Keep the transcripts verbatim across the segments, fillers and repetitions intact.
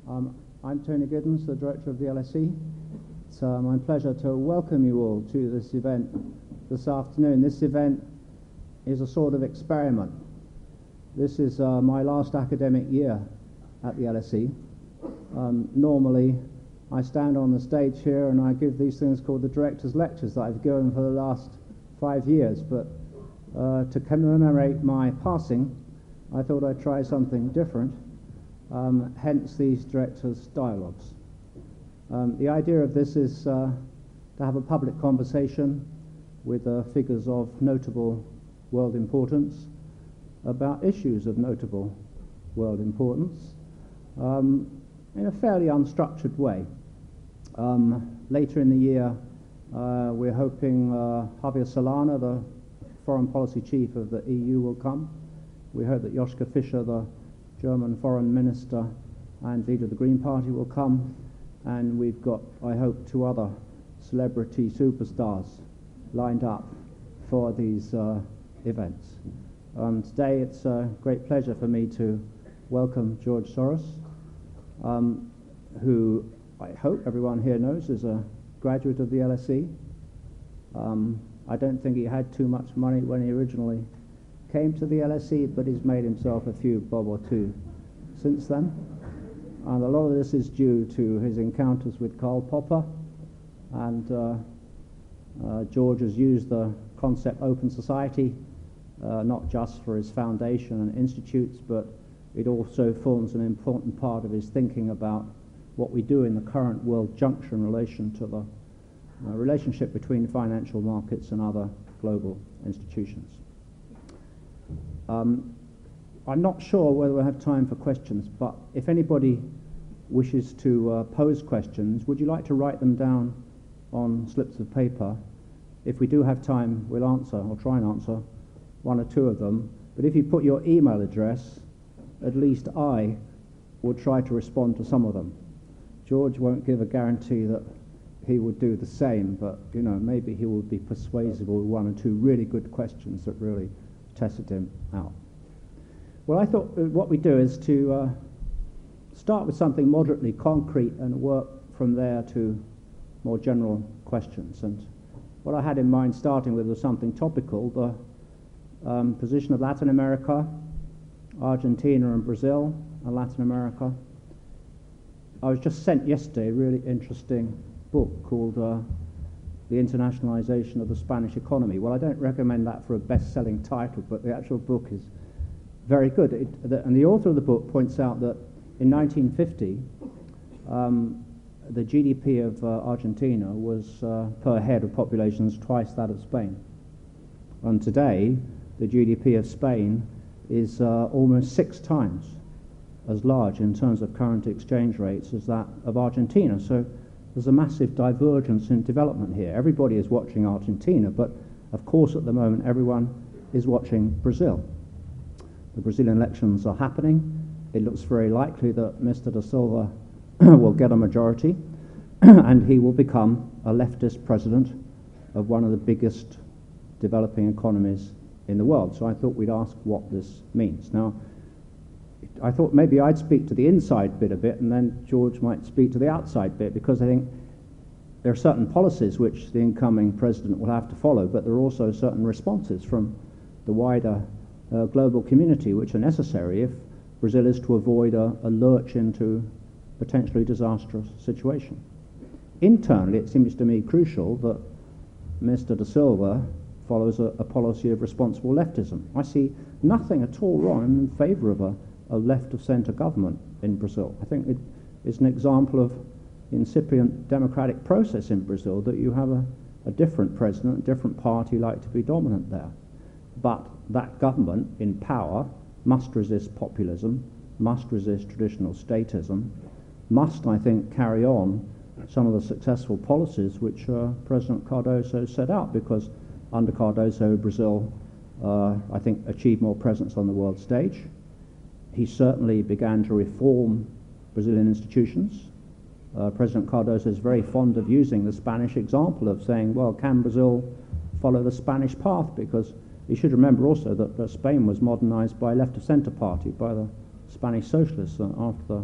Um, I'm Tony Giddens, the Director of the L S E. It's uh, my pleasure to welcome you all to this event this afternoon. This event is a sort of experiment. This is uh, my last academic year at the L S E. Um, normally, I stand on the stage here and I give these things called the Director's Lectures that I've given for the last five years, but uh, to commemorate my passing, I thought I'd try something different. Um, hence these directors' dialogues. Um, the idea of this is uh, to have a public conversation with uh, figures of notable world importance about issues of notable world importance um, in a fairly unstructured way. Um, later in the year, uh, we're hoping uh, Javier Solana, the foreign policy chief of the E U, will come. We hope that Joschka Fischer, the German foreign minister and leader of the Green Party, will come, and we've got, I hope, two other celebrity superstars lined up for these uh, events. Um, today it's a great pleasure for me to welcome George Soros, um, who I hope everyone here knows is a graduate of the L S E. Um, I don't think he had too much money when he originally came to the L S E, but he's made himself a few bob or two since then. And a lot of this is due to his encounters with Karl Popper. And uh, uh, George has used the concept open society, uh, not just for his foundation and institutes, but it also forms an important part of his thinking about what we do in the current world juncture in relation to the uh, relationship between financial markets and other global institutions. Um, I'm not sure whether we'll have time for questions, but if anybody wishes to uh, pose questions, would you like to write them down on slips of paper? If we do have time, we'll answer, or try and answer, one or two of them. But if you put your email address, at least I will try to respond to some of them. George won't give a guarantee that he would do the same, but you know, maybe he will be persuasive with one or two really good questions that really tested him out. Well, I thought what we do is to uh, start with something moderately concrete and work from there to more general questions. And what I had in mind starting with was something topical, the um, position of Latin America, Argentina and Brazil, and Latin America. I was just sent yesterday a really interesting book called uh, The Internationalization of the Spanish Economy. Well, I don't recommend that for a best-selling title, but the actual book is very good. It, the, and the author of the book points out that in nineteen fifty, um, the G D P of uh, Argentina was, uh, per head of populations, twice that of Spain. And today, the G D P of Spain is uh, almost six times as large in terms of current exchange rates as that of Argentina. So there's a massive divergence in development here. Everybody is watching Argentina, but of course at the moment everyone is watching Brazil. The Brazilian elections are happening. It looks very likely that Mister Da Silva will get a majority and he will become a leftist president of one of the biggest developing economies in the world. So I thought we'd ask what this means. Now, I thought maybe I'd speak to the inside bit a bit and then George might speak to the outside bit, because I think there are certain policies which the incoming president will have to follow, but there are also certain responses from the wider uh, global community which are necessary if Brazil is to avoid a, a lurch into potentially disastrous situation. Internally, it seems to me crucial that Mister Da Silva follows a, a policy of responsible leftism. I see nothing at all wrong. I'm in favour of a a left-of-centre government in Brazil. I think it is an example of incipient democratic process in Brazil that you have a, a different president, a different party like to be dominant there. But that government in power must resist populism, must resist traditional statism, must, I think, carry on some of the successful policies which uh, President Cardoso set out, because under Cardoso, Brazil, uh, I think, achieved more presence on the world stage. He certainly began to reform Brazilian institutions. Uh, President Cardoso is very fond of using the Spanish example of saying, well, can Brazil follow the Spanish path? Because you should remember also that uh, Spain was modernized by a left-of-centre party, by the Spanish socialists uh, after the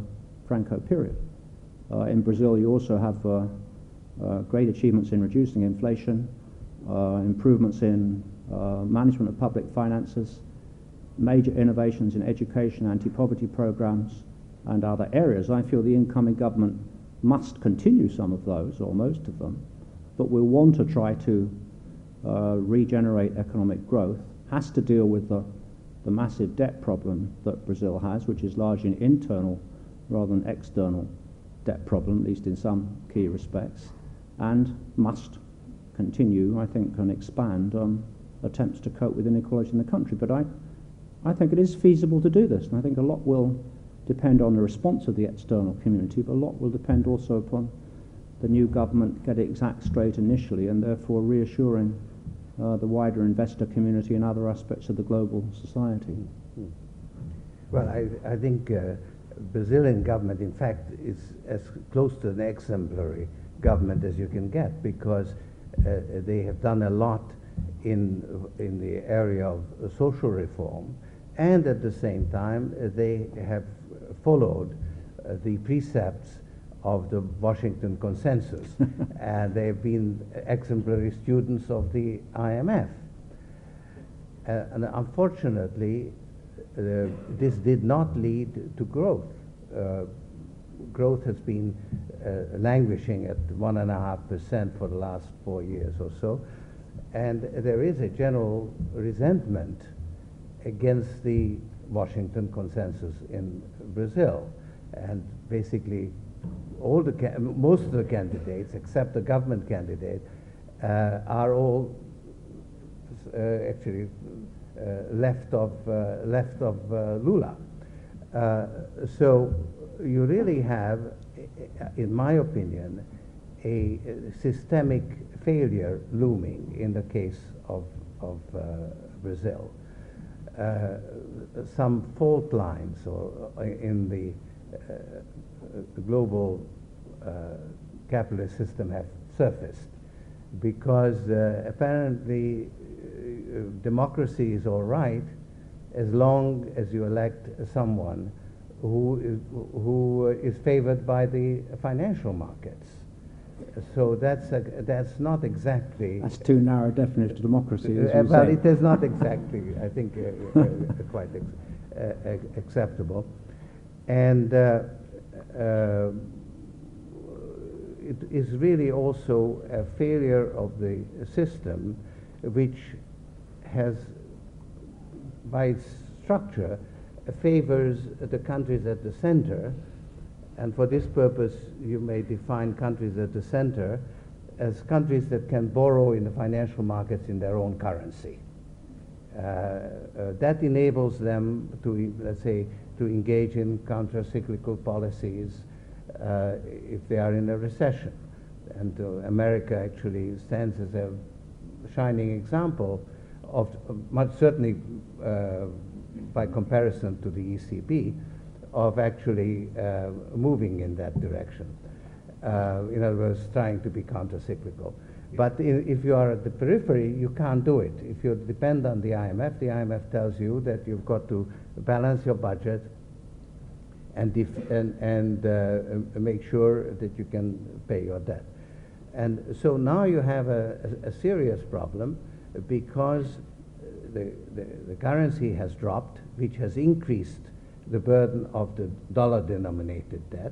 Franco period. Uh, in Brazil, you also have uh, uh, great achievements in reducing inflation, uh, improvements in uh, management of public finances, major innovations in education, anti-poverty programs, and other areas. I feel the incoming government must continue some of those, or most of them, but will want to try to uh, regenerate economic growth, has to deal with the, the massive debt problem that Brazil has, which is largely an internal rather than external debt problem, at least in some key respects, and must continue, I think, and expand on attempts to cope with inequality in the country. But I, I think it is feasible to do this, and I think a lot will depend on the response of the external community, but a lot will depend also upon the new government getting its act straight initially, and therefore reassuring uh, the wider investor community and other aspects of the global society. Well, I, I think uh, Brazilian government, in fact, is as close to an exemplary government as you can get, because uh, they have done a lot in, in the area of social reform, and at the same time uh, they have followed uh, the precepts of the Washington Consensus, and they've been exemplary students of the I M F. Uh, and unfortunately, uh, this did not lead to growth. Uh, growth has been uh, languishing at one and a half percent for the last four years or so, and there is a general resentment against the Washington Consensus in Brazil, and basically all the ca most of the candidates, except the government candidate, uh, are all uh, actually uh, left of uh, left of uh, Lula. Uh, so you really have, in my opinion, a, a systemic failure looming in the case of of uh, Brazil. Uh, some fault lines or uh, in the uh, the global uh, capitalist system have surfaced, because uh, apparently uh, democracy is all right as long as you elect someone who is, who is favored by the financial markets. So that's a, that's not exactly... That's too narrow a definition of democracy, as uh, you Well, say. it is not exactly, I think, uh, uh, quite ex uh, acceptable. And uh, uh, it is really also a failure of the system, which has, by its structure, favors the countries at the center. And for this purpose, you may define countries at the center as countries that can borrow in the financial markets in their own currency. Uh, uh, that enables them to, let's say, to engage in counter-cyclical policies uh, if they are in a recession. And uh, America actually stands as a shining example of, uh, much certainly uh, by comparison to the E C B, of actually uh, moving in that direction. Uh, in other words, trying to be counter-cyclical. But if you are at the periphery, you can't do it. If you depend on the I M F, the I M F tells you that you've got to balance your budget and, def and, and uh, make sure that you can pay your debt. And so now you have a, a, a serious problem, because the, the, the currency has dropped, which has increased the burden of the dollar-denominated debt,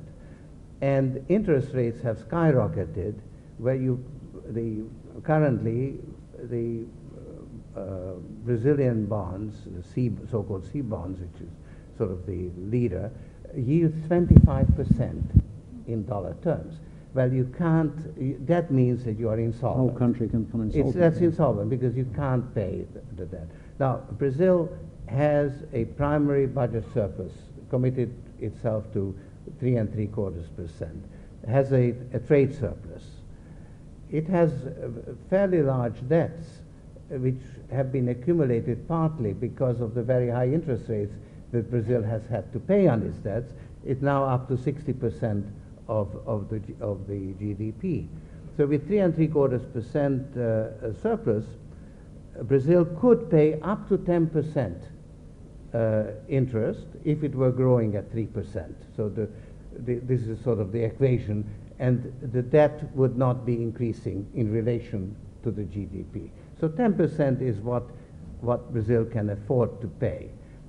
and interest rates have skyrocketed, where you, the, currently the uh, Brazilian bonds, the C, so-called C bonds, which is sort of the leader, yields twenty-five percent in dollar terms. Well, you can't, that means that you are insolvent. The whole country can become insolvent. It's, that's insolvent, because you can't pay the, the debt. Now, Brazil has a primary budget surplus, committed itself to three and three quarters percent, has a, a trade surplus. It has uh, fairly large debts, uh, which have been accumulated partly because of the very high interest rates that Brazil has had to pay on its debts. It's now up to sixty percent of, of, the, of the G D P. So with three and three quarters percent uh, surplus, Brazil could pay up to ten percent uh, interest if it were growing at three percent. So the, the, this is sort of the equation, and the debt would not be increasing in relation to the G D P. So ten percent is what, what Brazil can afford to pay.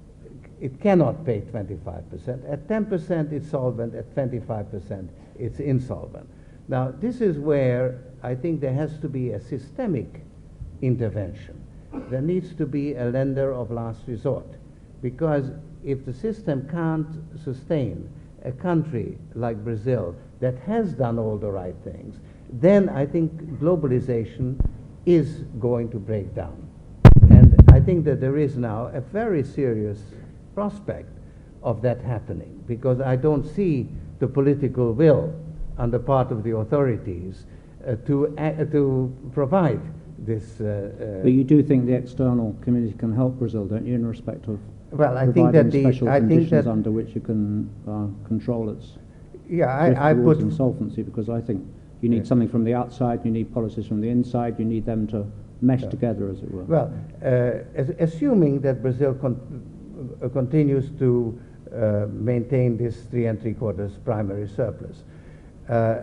It cannot pay twenty-five percent. At ten percent it's solvent, at twenty-five percent it's insolvent. Now this is where I think there has to be a systemic intervention. There needs to be a lender of last resort, because if the system can't sustain a country like Brazil that has done all the right things, then I think globalization is going to break down. And I think that there is now a very serious prospect of that happening, because I don't see the political will on the part of the authorities uh, to, uh, to provide this. Uh, uh, but you do think the external community can help Brazil, don't you, in respect of well, I think that the special I conditions think that under which you can uh, control its yeah, I, I put insolvency? Because I think you need yeah. something from the outside, you need policies from the inside, you need them to mesh yeah. together, as it were. Well, uh, as, assuming that Brazil con uh, continues to uh, maintain this three and three quarters primary surplus, uh,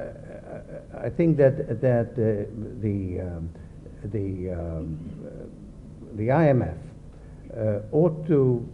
I think that that uh, the um, the um, uh, the I M F uh, ought to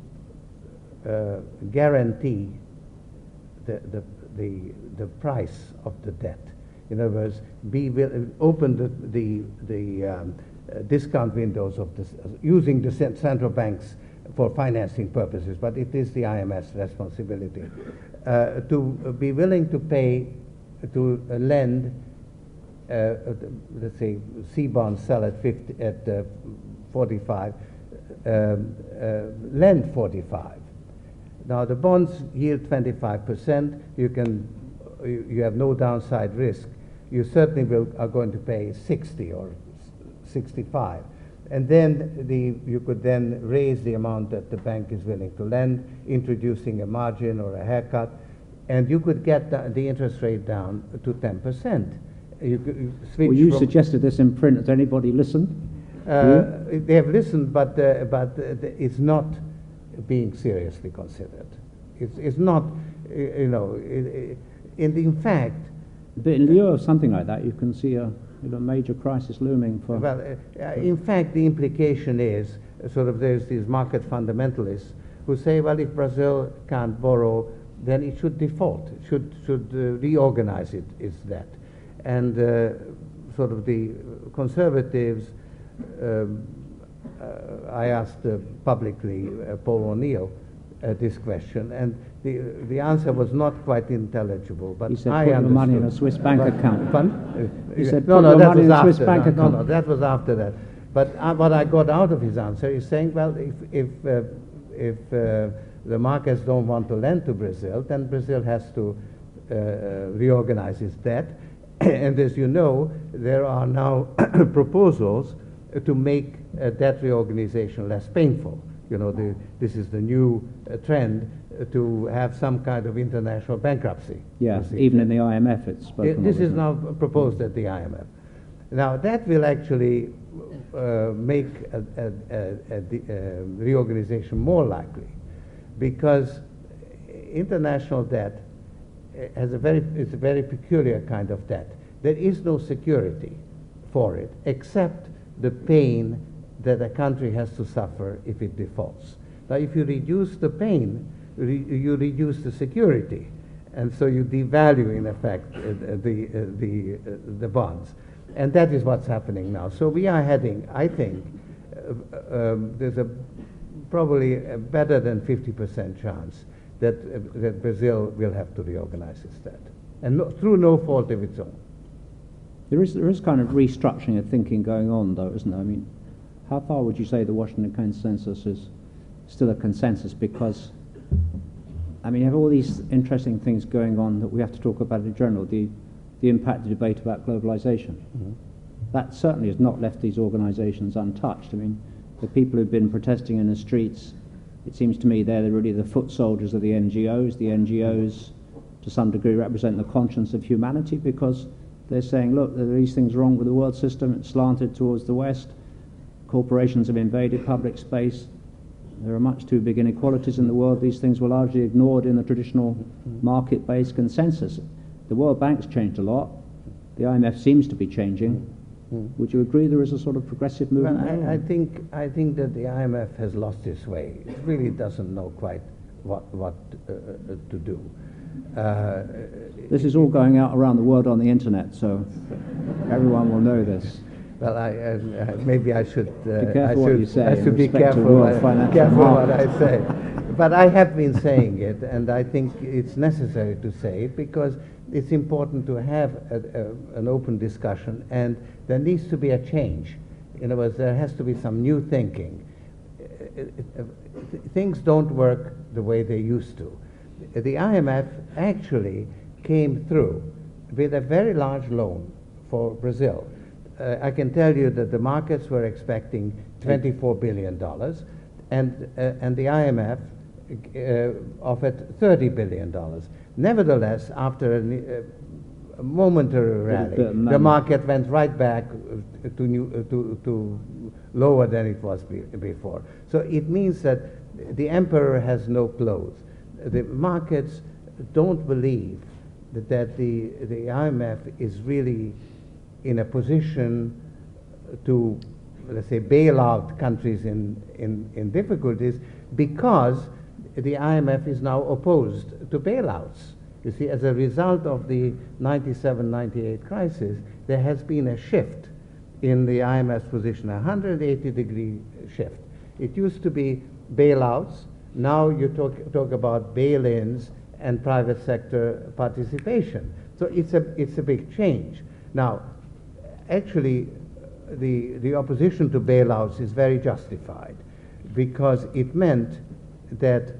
uh, guarantee the, the the the price of the debt. In other words, be will open the the the um, uh, discount windows of this, uh, using the cent central banks for financing purposes, but it is the I M F's responsibility uh, to be willing to pay to uh, lend. Uh, let's say C bonds sell at fifty at uh, forty-five, um, uh, lend forty-five. Now the bonds yield twenty-five percent. You can you, you have no downside risk. You certainly will are going to pay sixty or sixty-five, and then the you could then raise the amount that the bank is willing to lend, introducing a margin or a haircut, and you could get the, the interest rate down to ten percent. You, you switch well, you from suggested this in print. Has anybody listened? Uh, they have listened, but uh, but uh, it's not being seriously considered. It's it's not, you know. It, it, in fact, but in lieu of something like that, you can see a, you know, major crisis looming for. Well, uh, in fact, the implication is uh, sort of there's these market fundamentalists who say, well, if Brazil can't borrow, then it should default. It should should uh, reorganize it, its debt. And uh, sort of the conservatives, um, uh, I asked uh, publicly uh, Paul O'Neill uh, this question, and the the answer was not quite intelligible. But he said, I put understood. your money in a Swiss bank but, account. Fun? He said, no, put no, your that money was in a after. Swiss bank no, account. no, no, that was after that. But uh, what I got out of his answer is saying, well, if if uh, if uh, the markets don't want to lend to Brazil, then Brazil has to uh, reorganize its debt. And as you know, there are now proposals to make uh, debt reorganization less painful. You know, the, this is the new uh, trend uh, to have some kind of international bankruptcy. Yeah, even in the I M F it's spoken It, this of, is now proposed at the I M F. Now that will actually uh, make a, a, a, a, a reorganization more likely, because international debt has a very, it's a very peculiar kind of debt. There is no security for it except the pain that a country has to suffer if it defaults. Now, if you reduce the pain, re you reduce the security, and so you devalue, in effect, uh, the uh, the uh, the bonds, and that is what's happening now. So we are heading, I think, uh, um, there's a probably a better than fifty percent chance that uh, that Brazil will have to reorganize its debt, and no, through no fault of its own. There is there is kind of restructuring of thinking going on, though, isn't there? I mean, how far would you say the Washington consensus is still a consensus? Because, I mean, you have all these interesting things going on that we have to talk about in general. The the impact of debate about globalization. Mm-hmm. That certainly has not left these organizations untouched. I mean, the people who've been protesting in the streets, it seems to me they're really the foot soldiers of the N G Os. The N G Os, to some degree, represent the conscience of humanity, because they're saying, look, there are these things wrong with the world system. It's slanted towards the West. Corporations have invaded public space. There are much too big inequalities in the world. These things were largely ignored in the traditional market-based consensus. The World Bank's changed a lot. The I M F seems to be changing. Mm. Would you agree there is a sort of progressive movement? Well, I, I think I think that the I M F has lost its way. It really doesn't know quite what what uh, to do. Uh, this is all going out around the world on the internet, so everyone will know this. Well, I, uh, maybe I should. Uh, be careful I should, what you say. I should be careful, what, careful what I say. But I have been saying it, and I think it's necessary to say it because it's important to have a, a, an open discussion, and there needs to be a change. In other words, there has to be some new thinking. It, it, it, things don't work the way they used to. The I M F actually came through with a very large loan for Brazil. Uh, I can tell you that the markets were expecting twenty-four billion dollars, and uh, and the I M F uh, offered thirty billion dollars. Nevertheless, after a, a momentary rally, the market went right back to, new, uh, to, to lower than it was be before. So it means that the emperor has no clothes. The markets don't believe that, that the, the I M F is really in a position to, let's say, bail out countries in, in, in difficulties because the I M F is now opposed to bailouts. You see, as a result of the ninety-seven ninety-eight crisis, there has been a shift in the I M F's position, a one hundred eighty degree shift. It used to be bailouts. Now you talk, talk about bail-ins and private sector participation. So it's a, it's a big change. Now, actually, the, the opposition to bailouts is very justified because it meant that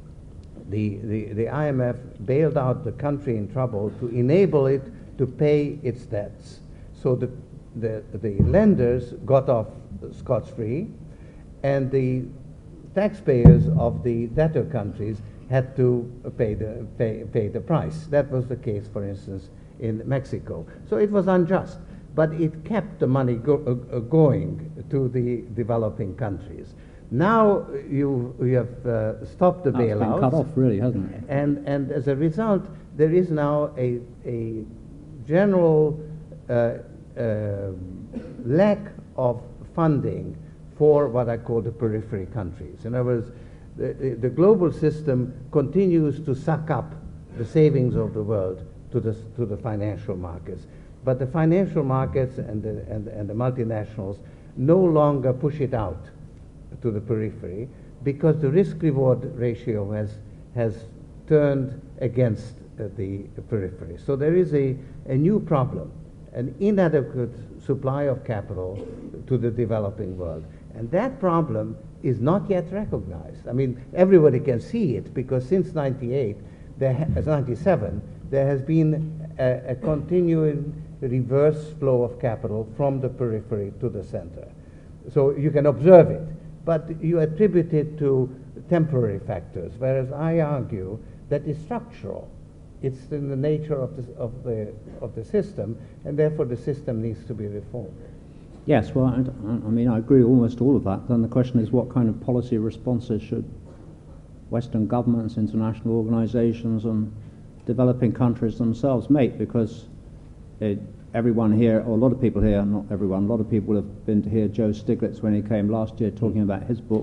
the, the, the I M F bailed out the country in trouble to enable it to pay its debts. So the, the, the lenders got off scot-free, and the taxpayers of the debtor countries had to pay the, pay, pay the price. That was the case, for instance, in Mexico. So it was unjust, but it kept the money go, uh, going to the developing countries. Now you, you have uh, stopped the bailouts. It's been cut off, really, hasn't it? And, and as a result, there is now a, a general uh, uh, lack of funding for what I call the periphery countries. In other words, the, the, the global system continues to suck up the savings of the world to the, to the financial markets. But the financial markets and the, and, and the multinationals no longer push it out to the periphery because the risk-reward ratio has, has turned against uh, the periphery. So there is a, a new problem, an inadequate supply of capital to the developing world. And that problem is not yet recognized. I mean, everybody can see it because since ninety-eight, there ha ninety-seven, there has been a, a continuing reverse flow of capital from the periphery to the center. So you can observe it, but you attribute it to temporary factors, whereas I argue that it's structural. It's in the nature of the, of the, of the system, and therefore the system needs to be reformed. Yes, well, I, I mean, I agree almost all of that. Then the question is, what kind of policy responses should Western governments, international organizations, and developing countries themselves make? Because it, everyone here, or a lot of people here, not everyone, a lot of people have been to hear Joe Stiglitz when he came last year talking about his book,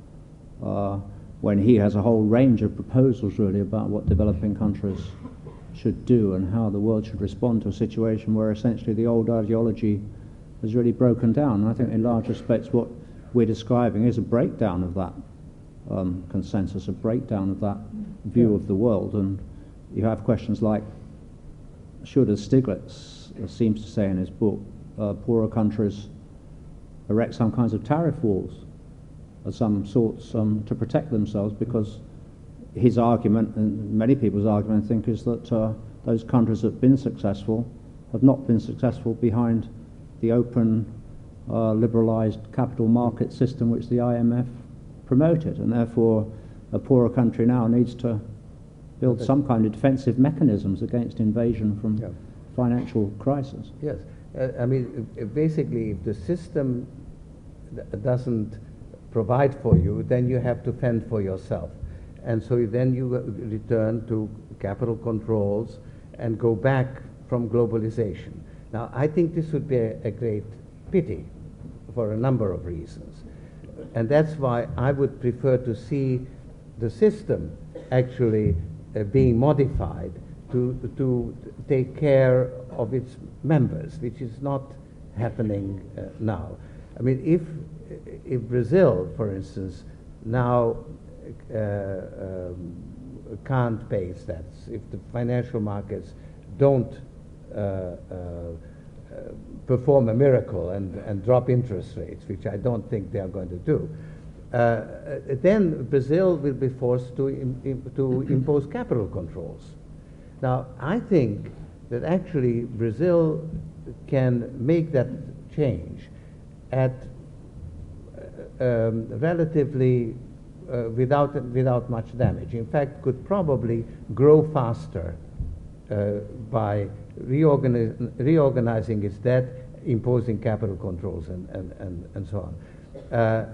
uh, when he has a whole range of proposals really about what developing countries should do and how the world should respond to a situation where essentially the old ideology has really broken down. And I think in large respects what we're describing is a breakdown of that um, consensus, a breakdown of that view yeah. of the world. And you have questions like, should, as Stiglitz seems to say in his book, uh, poorer countries erect some kinds of tariff walls of some sorts um, to protect themselves, because his argument, and many people's argument I think, is that uh, those countries that have been successful have not been successful behind the open, uh, liberalized capital market system which the I M F promoted, and therefore a poorer country now needs to build okay. some kind of defensive mechanisms against invasion from yeah. financial crisis. Yes, uh, I mean, uh, basically if the system doesn't provide for you, then you have to fend for yourself. And so then you return to capital controls and go back from globalization. Now, I think this would be a, a great pity for a number of reasons. And that's why I would prefer to see the system actually uh, being modified to, to take care of its members, which is not happening uh, now. I mean, if, if Brazil, for instance, now uh, um, can't pay its debts, if the financial markets don't uh, uh, uh, perform a miracle and, and drop interest rates, which I don't think they are going to do, uh, then Brazil will be forced to, im im to impose capital controls. Now, I think that actually Brazil can make that change at uh, um, relatively uh, without, without much damage. In fact, could probably grow faster uh, by reorganiz reorganizing its debt, imposing capital controls, and, and, and, and so on. Uh,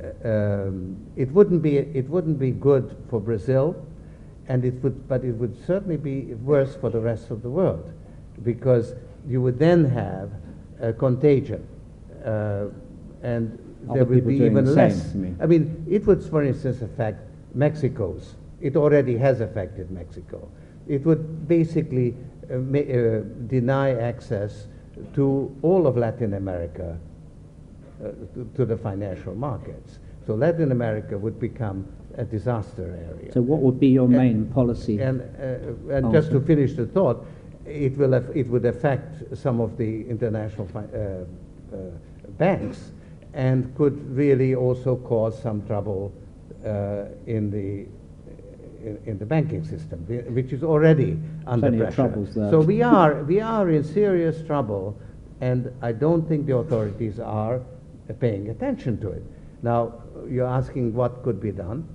um, it wouldn't be it wouldn't be good for Brazil, and it would, but it would certainly be worse for the rest of the world, because you would then have a contagion, uh, and Other there would be people doing even the less. same, you mean? I mean, it would, for instance, affect Mexico's. It already has affected Mexico. It would basically uh, ma uh, deny access to all of Latin America uh, to, to the financial markets. So Latin America would become a disaster area. So what would be your main policy? And, uh, and just to finish the thought, it, will it would affect some of the international fi uh, uh, banks, and could really also cause some trouble uh, in the in, in the banking system, which is already under Plenty of pressure. troubles there. So we are we are in serious trouble, and I don't think the authorities are uh, paying attention to it. Now, you're asking what could be done.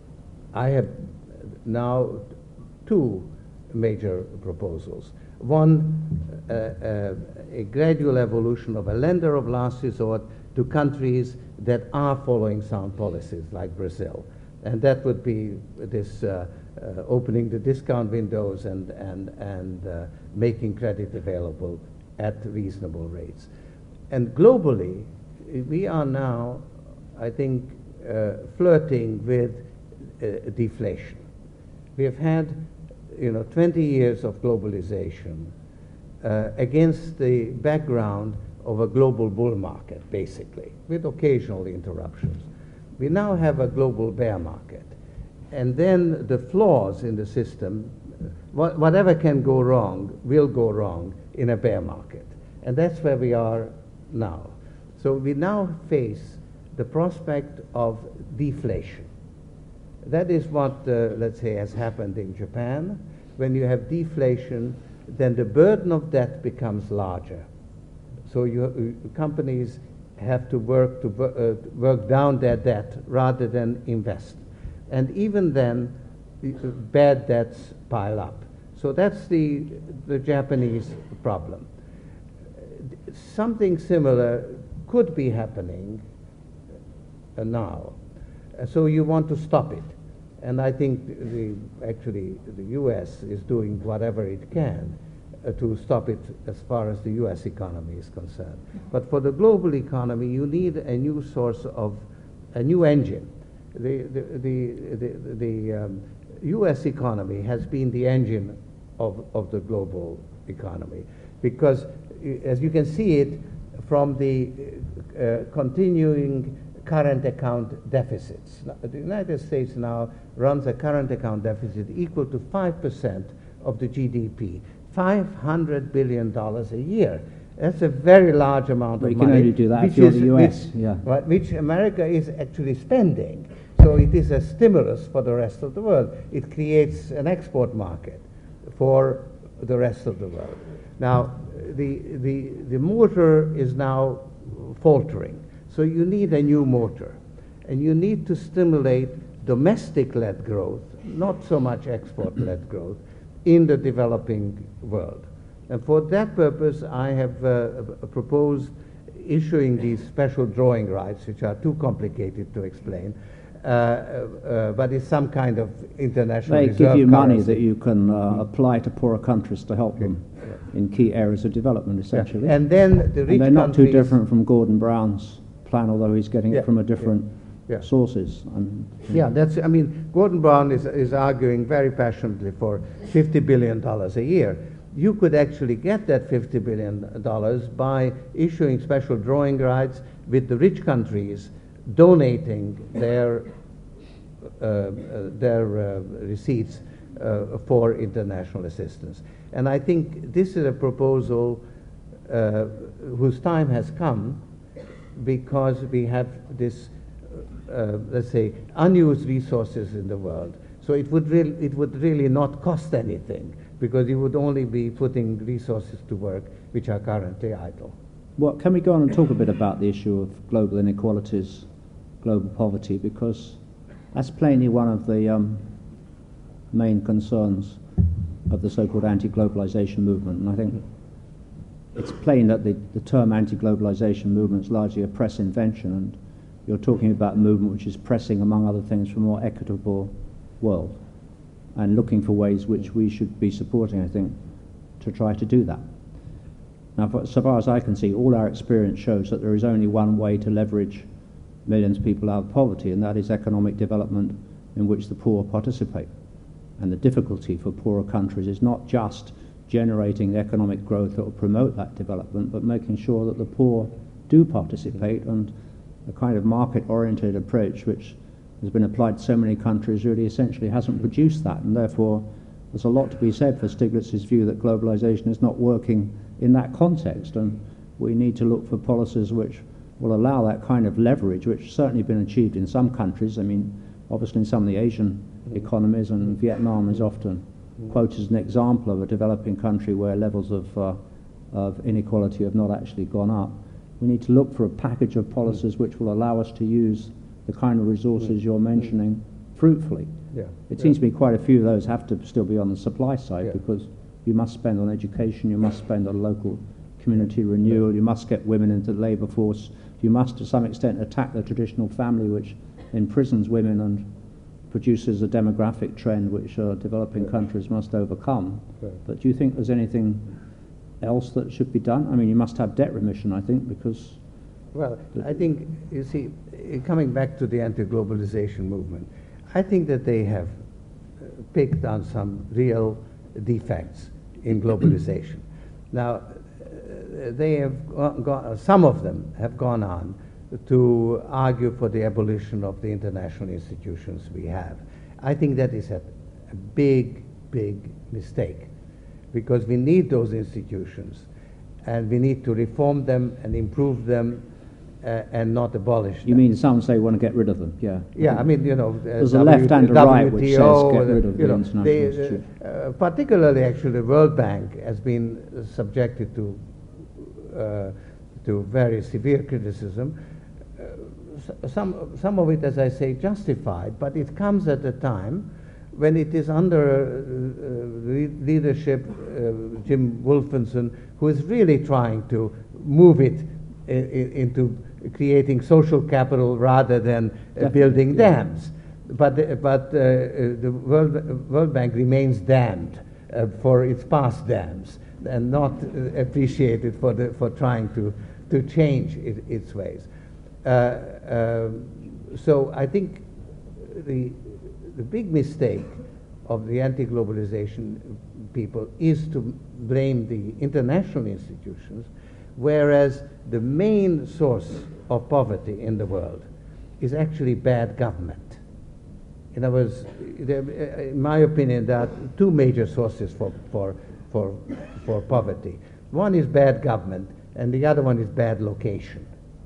I have now two major proposals. One, uh, uh, a gradual evolution of a lender of last resort to countries that are following sound policies, like Brazil. And that would be this uh, uh, opening the discount windows and, and, and uh, making credit available at reasonable rates. And globally, we are now, I think, uh, flirting with uh, deflation. We have had, you know, twenty years of globalization uh, against the background of a global bull market, basically, with occasional interruptions. We now have a global bear market. And then the flaws in the system, wh whatever can go wrong, will go wrong in a bear market. And that's where we are now. So we now face the prospect of deflation. That is what, uh, let's say, has happened in Japan. When you have deflation, then the burden of debt becomes larger. So you, uh, companies have to work to uh, work down their debt rather than invest. And even then, the, uh, bad debts pile up. So that's the, the Japanese problem. Something similar could be happening uh, now. Uh, so you want to stop it. And I think the, actually the U S is doing whatever it can uh, to stop it as far as the U S economy is concerned. But for the global economy, you need a new source of, a new engine. The, the, the, the, the um, U S economy has been the engine of, of the global economy, because uh, as you can see it from the uh, continuing current account deficits. Now, the United States now runs a current account deficit equal to five percent of the G D P, five hundred billion dollars a year. That's a very large amount well, of you money. You can only do that if you're the U S, which, yeah. Which America is actually spending. So it is a stimulus for the rest of the world. It creates an export market for the rest of the world. Now, the, the, the motor is now faltering. So you need a new motor. And you need to stimulate domestic-led growth, not so much export-led growth, in the developing world. And for that purpose, I have uh, proposed issuing these special drawing rights, which are too complicated to explain, uh, uh, but it's some kind of international They reserve give you money currency. that you can uh, apply to poorer countries to help them in key areas of development, essentially. Yeah. And then the rich and they're not too countries- different from Gordon Brown's plan, although he's getting Yeah, it from a different yeah. sources. And, Yeah, that's, I mean, Gordon Brown is, is arguing very passionately for fifty billion dollars a year. You could actually get that fifty billion dollars by issuing special drawing rights with the rich countries donating their, uh, uh, their uh, receipts uh, for international assistance. And I think this is a proposal uh, whose time has come, because we have this, uh, let's say, unused resources in the world. So it would, real, it would really not cost anything, because you would only be putting resources to work which are currently idle. well, can we go on and talk a bit about the issue of global inequalities, global poverty, because that's plainly one of the um, main concerns of the so-called anti-globalization movement. And I think it's plain that the, the term anti-globalization movement is largely a press invention, and you're talking about a movement which is pressing, among other things, for a more equitable world and looking for ways which we should be supporting, I think, to try to do that. Now, for, so far as I can see, all our experience shows that there is only one way to leverage millions of people out of poverty, and that is economic development in which the poor participate. And the difficulty for poorer countries is not just generating economic growth that will promote that development, but making sure that the poor do participate, and a kind of market-oriented approach which has been applied to so many countries really essentially hasn't produced that, and therefore there's a lot to be said for Stiglitz's view that globalization is not working in that context, and we need to look for policies which will allow that kind of leverage, which has certainly been achieved in some countries. I mean, obviously in some of the Asian economies, and Vietnam is often quoted as an example of a developing country where levels of, uh, of inequality have not actually gone up. We need to look for a package of policies which will allow us to use the kind of resources you're mentioning fruitfully. Yeah. It yeah. seems to me quite a few of those have to still be on the supply side, Yeah. because you must spend on education, you must spend on local community renewal, you must get women into the labour force, you must to some extent attack the traditional family which imprisons women and produces a demographic trend which uh, developing Yeah. countries must overcome. Right. But do you think there's anything else that should be done? I mean, you must have debt remission, I think, because... Well, I think, you see, eh, coming back to the anti-globalization movement, I think that they have uh, picked on some real defects in globalization. Now, uh, they have gone, gone, some of them have gone on to argue for the abolition of the international institutions we have. I think that is a, a big, big mistake, because we need those institutions, and we need to reform them and improve them, uh, and not abolish them. You mean some say want to get rid of them, yeah. Yeah, I mean, you know, uh, There's a left and a right which says W T O, get rid of you the know, international they, institution. uh, particularly, actually, the World Bank has been uh, subjected to uh, to very severe criticism. Uh, s- some some of it, as I say, justified, but it comes at a time when it is under uh, uh, leadership, uh, Jim Wolfenson, who is really trying to move it I- I- into creating social capital rather than uh, building yeah. dams. But, uh, but uh, uh, the World, World Bank remains damned uh, for its past dams, and not uh, appreciated for, the, for trying to, to change it, its ways. Uh, um, so I think the, the big mistake of the anti-globalization people is to blame the international institutions, whereas the main source of poverty in the world is actually bad government. In other words, there, in my opinion, there are two major sources for, for, for, for poverty. One is bad government, and the other one is bad location.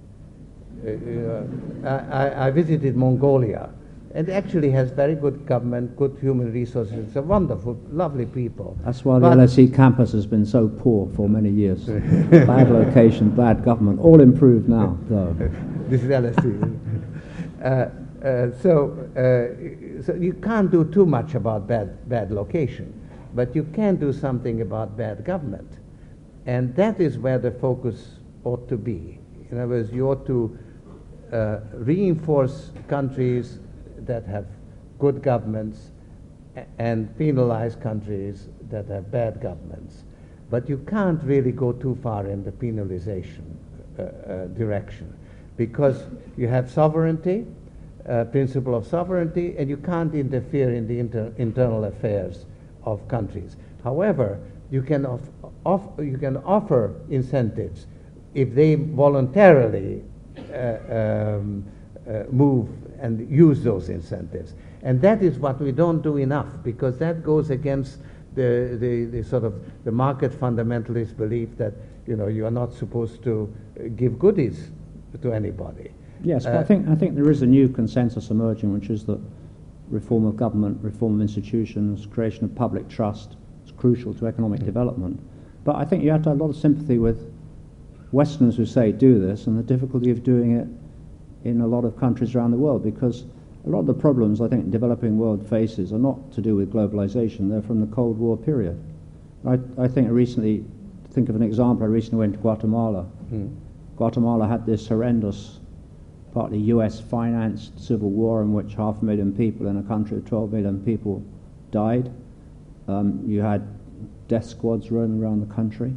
Uh, I, I visited Mongolia, and it actually has very good government, good human resources. It's a wonderful, lovely people. That's why the But L S E campus has been so poor for many years. Bad location, bad government, all improved now, though. This is L S E. uh, uh, so, uh, so you can't do too much about bad, bad location, but you can do something about bad government. And that is where the focus ought to be. In other words, you ought to uh, reinforce countries that have good governments a- and penalize countries that have bad governments. But you can't really go too far in the penalization uh, uh, direction, because you have sovereignty, uh, principle of sovereignty, and you can't interfere in the inter internal affairs of countries. However, you can, off off you can offer incentives if they voluntarily uh, um, uh, move and use those incentives. And that is what we don't do enough, because that goes against the, the, the sort of the market fundamentalist belief that, you know, you are not supposed to uh, give goodies to anybody. Yes, but Uh, I think I think there is a new consensus emerging, which is that reform of government, reform of institutions, creation of public trust is crucial to economic development. But I think you have to have a lot of sympathy with Westerners who say do this, and the difficulty of doing it in a lot of countries around the world, because a lot of the problems I think the developing world faces are not to do with globalization, they're from the Cold War period. I, I think I recently, think of an example, I recently went to Guatemala. Hmm. Guatemala had this horrendous, partly U S financed civil war in which half a million people in a country of twelve million people died. Um, you had death squads roaming around the country.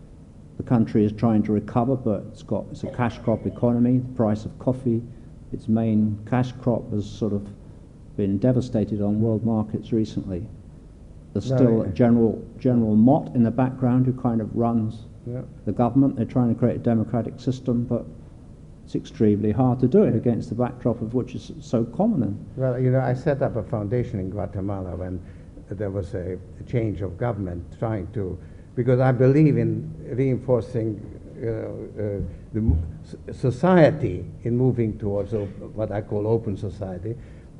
The country is trying to recover, but it's got it's a cash crop economy. The price of coffee, its main cash crop, has sort of been devastated on world markets recently. There's No, still yeah. General General Mott in the background who kind of runs Yeah. the government. They're trying to create a democratic system, but it's extremely hard to do it against the backdrop of which is so common. And Well, you know, I set up a foundation in Guatemala when there was a change of government trying to, because I believe in reinforcing uh, uh, the mo- s- society in moving towards op what I call open society.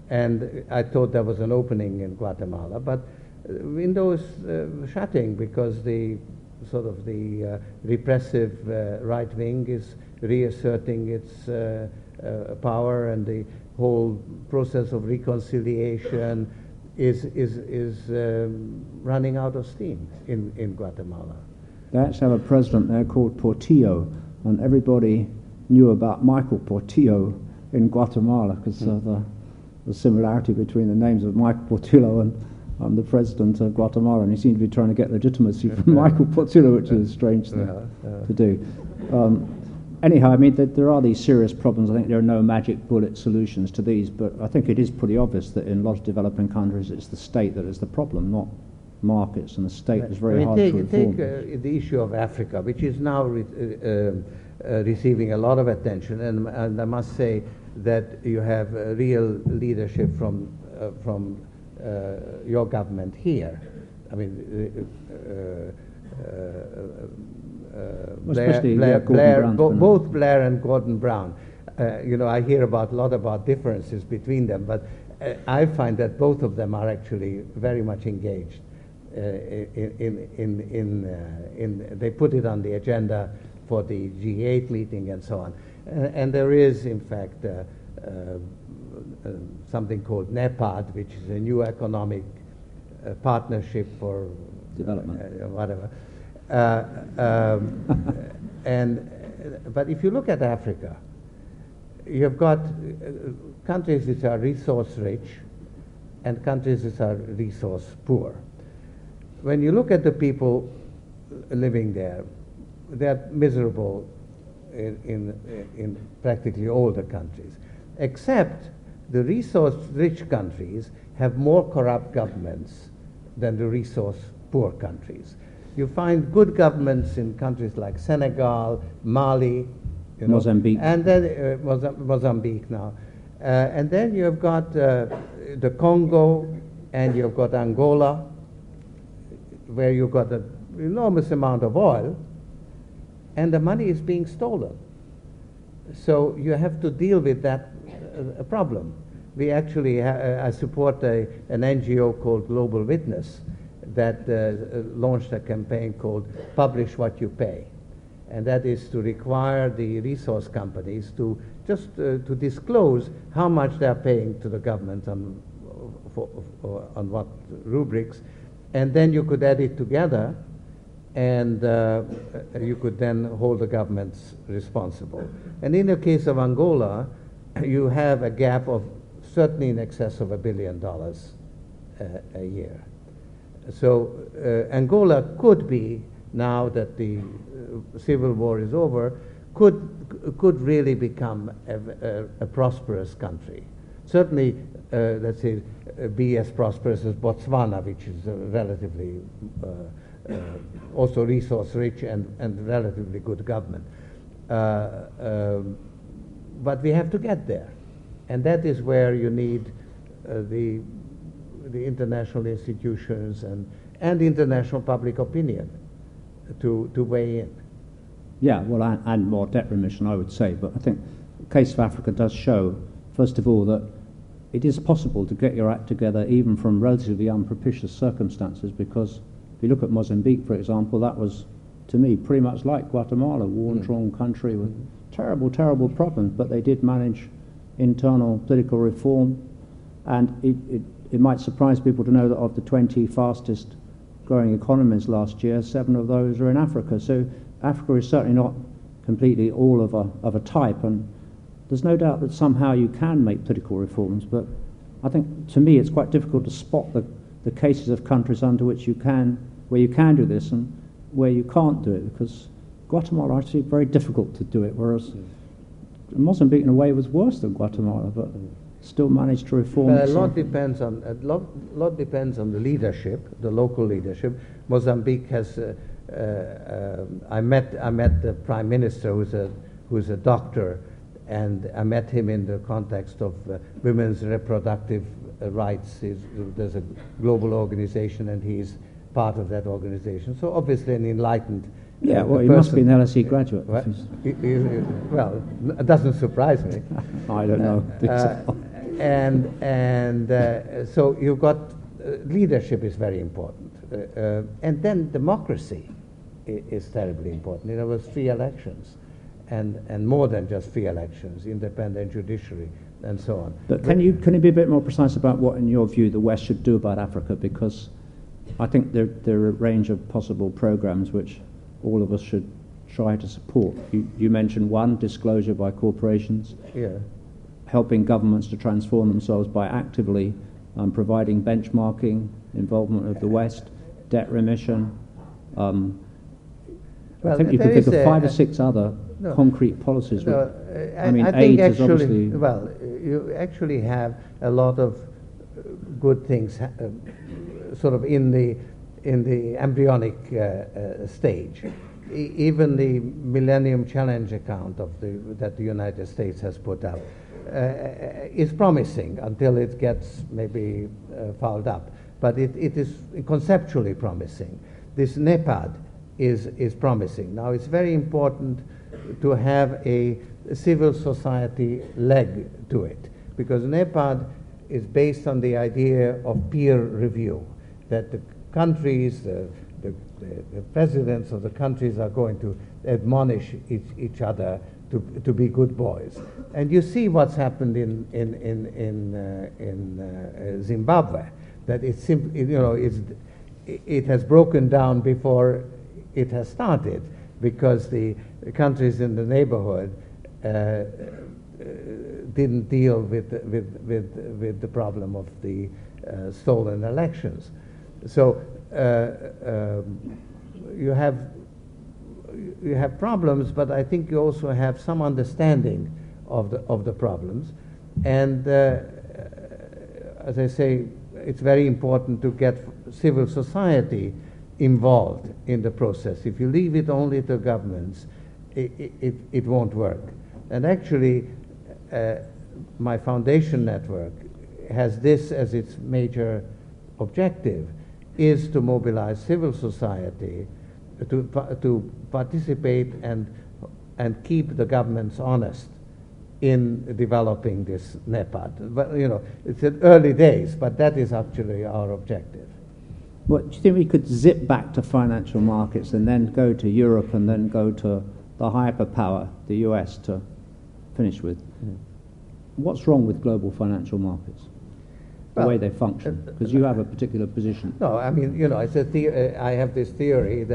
And I thought there was an opening in Guatemala, but uh, windows uh, shutting because the sort of the uh, repressive uh, right wing is reasserting its uh, uh, power, and the whole process of reconciliation is is is um, running out of steam in in Guatemala. they actually have a president there called Portillo, and everybody knew about Michael Portillo in Guatemala because of the, the similarity between the names of Michael Portillo and um, the president of Guatemala, and he seemed to be trying to get legitimacy from Michael Portillo, which is a strange thing Yeah, yeah. to do. Um, anyhow, I mean, th there are these serious problems. I think there are no magic bullet solutions to these, but I think it is pretty obvious that in a lot of developing countries it's the state that is the problem, not markets, and the state is very I mean, hard take, to reform. Take uh, the issue of Africa, which is now re uh, uh, receiving a lot of attention, and, and I must say that you have uh, real leadership from uh, from uh, your government here. I mean, uh, uh, uh, Blair, especially, Blair, yeah, Gordon Blair Brown's bo been a- both Blair and Gordon Brown. Uh, you know, I hear about a lot about differences between them, but uh, I find that both of them are actually very much engaged. Uh, in, in, in, in, uh, in, they put it on the agenda for the G eight meeting and so on. Uh, and there is, in fact, uh, uh, uh, something called NEPAD, which is a new economic uh, partnership for Development. uh, whatever. Uh, um, and, uh, but if you look at Africa, you've got uh, countries which are resource rich and countries which are resource poor. When you look at the people living there, they're miserable in, in, in practically all the countries, except the resource-rich countries have more corrupt governments than the resource-poor countries. You find good governments in countries like Senegal, Mali, you know, Mozambique. and then uh, Moza Mozambique now. Uh, and then you've got uh, the Congo, and you've got Angola, where you've got an enormous amount of oil, and the money is being stolen. So you have to deal with that uh, problem. We actually, ha uh, I support a, an N G O called Global Witness that uh, launched a campaign called Publish What You Pay. And that is to require the resource companies to just uh, to disclose how much they're paying to the government on, for, for, on what rubrics. And then you could add it together and uh, you could then hold the governments responsible. And in the case of Angola, you have a gap of certainly in excess of a billion dollars uh, a year. So uh, Angola could be, now that the uh, civil war is over, could could really become a, a, a prosperous country. Certainly, uh, let's say, uh, be as prosperous as Botswana, which is uh, relatively uh, uh, also resource-rich and, and relatively good government. Uh, um, but we have to get there. And that is where you need uh, the, the international institutions and, and international public opinion to, to weigh in. Yeah, well, and, and more debt remission, I would say. But I think the case of Africa does show, first of all, that it is possible to get your act together even from relatively unpropitious circumstances, because if you look at Mozambique, for example, that was, to me, pretty much like Guatemala, war-torn mm. country with mm. terrible, terrible problems, but they did manage internal political reform. And it, it, it might surprise people to know that of the twenty fastest growing economies last year, seven of those are in Africa. So Africa is certainly not completely all of a, of a type, and there's no doubt that somehow you can make political reforms, but I think, to me, it's quite difficult to spot the, the cases of countries under which you can, where you can do this and where you can't do it, because Guatemala actually very difficult to do it, whereas mm. Mozambique in a way was worse than Guatemala, but mm. still managed to reform. But a lot depends on a lot, lot depends on the leadership, the local leadership. Mozambique has. Uh, uh, uh, I met I met the prime minister, who's a who's a doctor, and I met him in the context of uh, women's reproductive uh, rights. He's, there's a global organization, and he's part of that organization. So obviously an enlightened. Yeah, uh, well, he person. must be an L S E graduate. Well, he, he, well, it doesn't surprise me. I don't know. Uh, and and uh, so you've got uh, leadership is very important, uh, uh, and then democracy is, is terribly important. You know, there was free elections, and and more than just free elections, independent judiciary, and so on. But can you can you be a bit more precise about what, in your view, the West should do about Africa? Because I think there there are a range of possible programs which all of us should try to support. You, you mentioned one, disclosure by corporations. Yeah. Helping governments to transform themselves by actively um, providing benchmarking, involvement of the West, debt remission. Um, well, I think you could think of five or six other no, concrete policies. No, which, I, I mean, I think AIDS actually, is obviously... well, you actually have a lot of good things uh, sort of in the in the embryonic uh, uh, stage. E- even the Millennium Challenge account of the, that the United States has put out uh, is promising until it gets maybe uh, fouled up. But it, it is conceptually promising. This NEPAD is, is promising. Now, it's very important to have a civil society leg to it, because NEPAD is based on the idea of peer review, that the countries, uh, the, the, the presidents of the countries are going to admonish each, each other to, to be good boys. And you see what's happened in, in, in, in, uh, in uh, Zimbabwe, that it's simply, you know, it's, it has broken down before it has started, because the countries in the neighborhood uh, uh, didn't deal with, with, with, with the problem of the uh, stolen elections. So uh, um, you have you have problems, but I think you also have some understanding of the of the problems, and uh, as I say, it's very important to get civil society involved in the process. If you leave it only to governments, it it, it won't work. And actually, uh, my foundation network has this as its major objective, is to mobilize civil society to to participate and and keep the governments honest in developing this NEPAD. But you know, it's in early days, but that is actually our objective. Well, do you think we could zip back to financial markets and then go to Europe and then go to the hyperpower, the U S, to finish with? Mm. What's wrong with global financial markets? The well, way they function, because uh, you have a particular position. No, I mean, you know, it's a the- uh, I have this theory that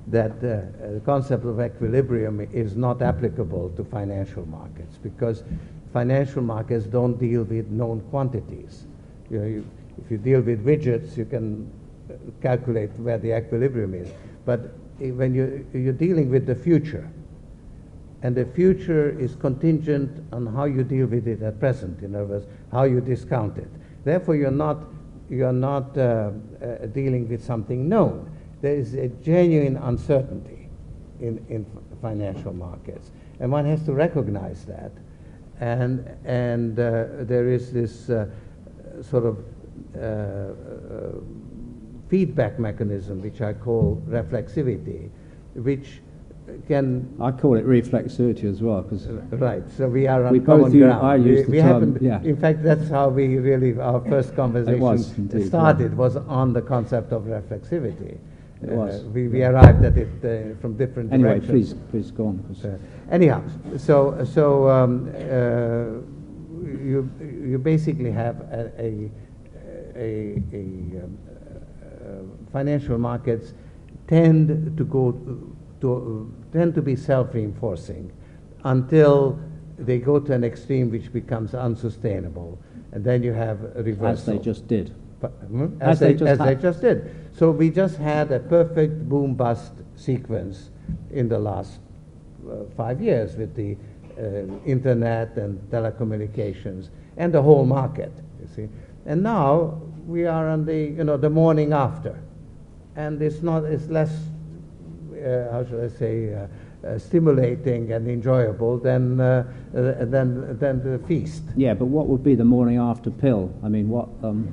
that uh, the concept of equilibrium is not applicable to financial markets, because financial markets don't deal with known quantities. You know, you, if you deal with widgets, you can calculate where the equilibrium is. But when you, you're dealing with the future, and the future is contingent on how you deal with it at present, in other words, how you discount it. Therefore, you're not, you're not uh, uh, dealing with something known. There is a genuine uncertainty in, in financial markets, and one has to recognize that. And, and uh, there is this uh, sort of uh, uh, feedback mechanism, which I call reflexivity, which can... I call it reflexivity as well, because... Right, so we are on we common both use, ground. I use the we term, happen, yeah. In fact, that's how we really, our first conversation was, indeed, started, yeah. was on the concept of reflexivity. It uh, was. We, we arrived at it uh, from different Anyway, directions. please, please go on. 'cause- Uh, anyhow, so so um, uh, you you basically have a a, a, a um, uh, financial markets tend to go to uh, tend to be self-reinforcing until they go to an extreme which becomes unsustainable, and then you have a reversal. As they just did. But, hmm? As as, they they, just as they had. just did. So we just had a perfect boom-bust sequence in the last uh, five years with the uh, internet and telecommunications and the whole market, you see. And now we are on the, you know, the morning after. And it's not, it's less, uh, how should I say, uh, uh, stimulating and enjoyable than, uh, uh, than, than the feast. Yeah, but what would be the morning after pill? I mean, what... Um,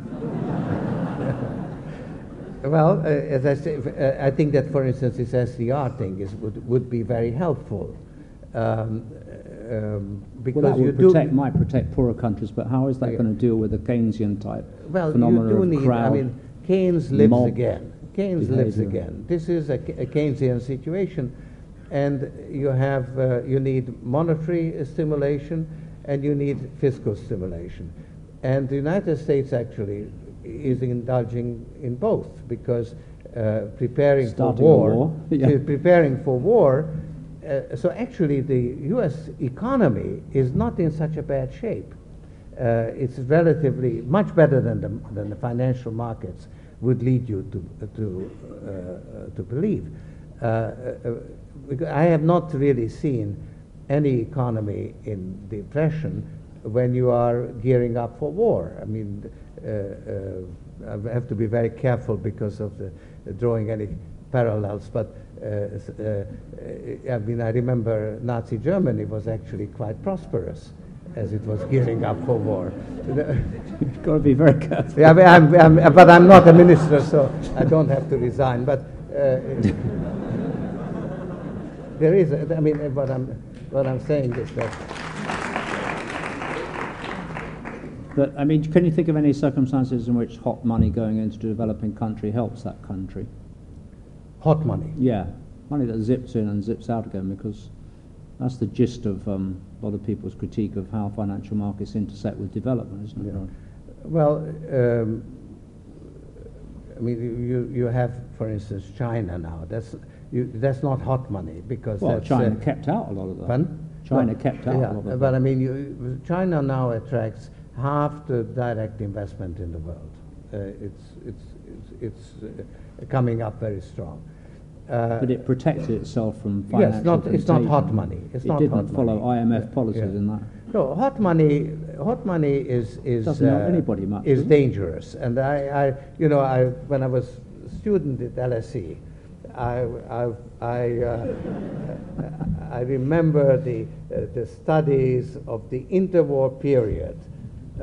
Well, uh, as I say, uh, I think that, for instance, this S D R thing is would would be very helpful, um, um, because well, that you would do protect, might protect poorer countries, but how is that Yeah. going to deal with the Keynesian type well, phenomenon you do of need. crowd? I mean, Keynes lives mob again. Keynes lives behavior? again. This is a, a Keynesian situation, and you have uh, you need monetary stimulation and you need fiscal stimulation, and the United States actually is indulging in both, because uh, preparing Starting for war, a war, yeah. pre- preparing for war. Uh, so actually, the U S economy is not in such a bad shape. Uh, it's relatively much better than the than the financial markets would lead you to to uh, to believe. Uh, uh, because I have not really seen any economy in depression when you are gearing up for war. I mean. Uh, uh, I have to be very careful because of the, uh, drawing any parallels, but uh, uh, I mean, I remember Nazi Germany was actually quite prosperous as it was gearing up for war. You've got to be very careful. Yeah, but I'm, I'm, but I'm not a minister, so I don't have to resign. But uh, there is, a, I mean, what I'm, what I'm saying is that. But, I mean, can you think of any circumstances in which hot money going into a developing country helps that country? Hot money? Yeah, money that zips in and zips out again, because that's the gist of um, a lot of people's critique of how financial markets intersect with development, isn't it? Yeah. Well, um, I mean, you, you have, for instance, China now. That's, you, that's not hot money, because Well, that's... China uh, kept out a lot of that. Pardon? China Well, kept out yeah, a lot of but that. I mean, you, China now attracts half the direct investment in the world. Uh, it's it's it's, it's uh, coming up very strong. Uh, But it protected itself from yes, financial not it's not hot contagion. money. It's it not didn't hot follow money. I M F Yeah, policies yeah. in that. No, hot money. Hot money is is Doesn't help anybody much, is does it? dangerous. And I, I, you know, I when I was a student at L S E, I I I, uh, I remember the uh, the studies of the interwar period, uh,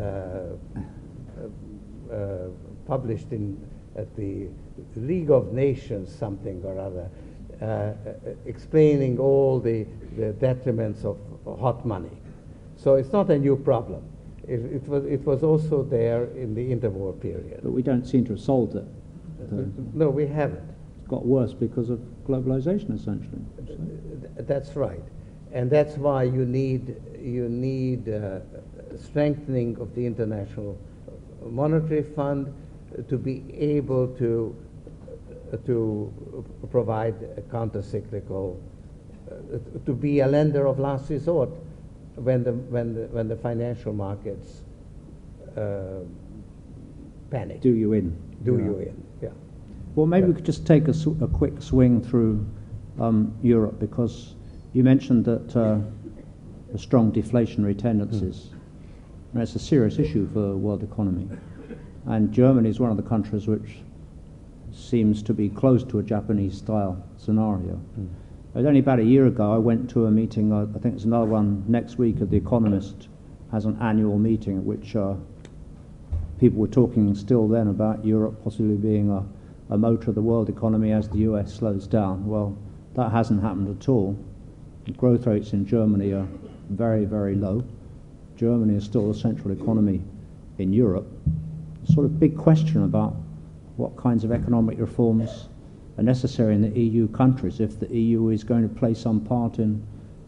uh, published in at the League of Nations something or other, uh, explaining all the, the detriments of hot money. So it's not a new problem. It, it was it was also there in the interwar period. But we don't seem to have solved it. So No, we haven't. it's got worse because of globalization, essentially. So- That's right, and that's why you need you need uh, strengthening of the International Monetary Fund to be able to to provide a counter-cyclical, uh, to be a lender of last resort when the when the when the financial markets uh, panic. Do you in? Do Yeah. you in? Yeah. Well, maybe Yeah. we could just take a, sw- a quick swing through um, Europe, because you mentioned that uh, the strong deflationary tendencies. Mm. And it's a serious issue for the world economy. And Germany is one of the countries which seems to be close to a Japanese-style scenario. Mm. It was only about a year ago I went to a meeting, uh, I think there's another one next week, of The Economist has an annual meeting at which uh, people were talking still then about Europe possibly being a, a motor of the world economy as the U S slows down. Well, that hasn't happened at all. The growth rates in Germany are very, very low. Germany is still the central economy in Europe. Sort of big question about what kinds of economic reforms are necessary in the E U countries if the E U is going to play some part in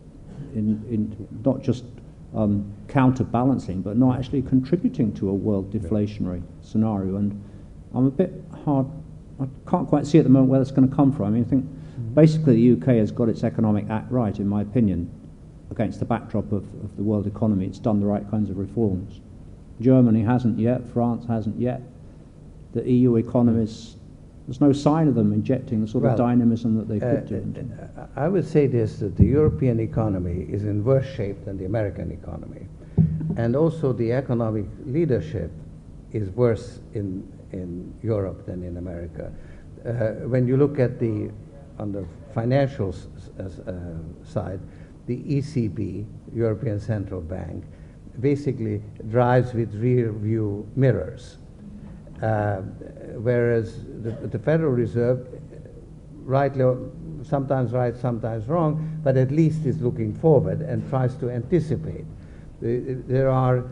in, in not just um, counterbalancing, but not actually contributing to a world deflationary scenario. And I'm a bit hard, I can't quite see at the moment where that's going to come from. I mean, I think basically the U K has got its economic act right, in my opinion, against the backdrop of, of the world economy. It's done the right kinds of reforms. Germany hasn't yet, France hasn't yet. The E U economies, there's no sign of them injecting the sort Well, of dynamism that they Uh, could do. I would say this, that the European economy is in worse shape than the American economy. And also the economic leadership is worse in, in Europe than in America. Uh, when you look at the, on the financial s- s- uh, side, the E C B, European Central Bank, basically drives with rear view mirrors. Uh, whereas the, the Federal Reserve, rightly, or sometimes right, sometimes wrong, but at least is looking forward and tries to anticipate. The, there are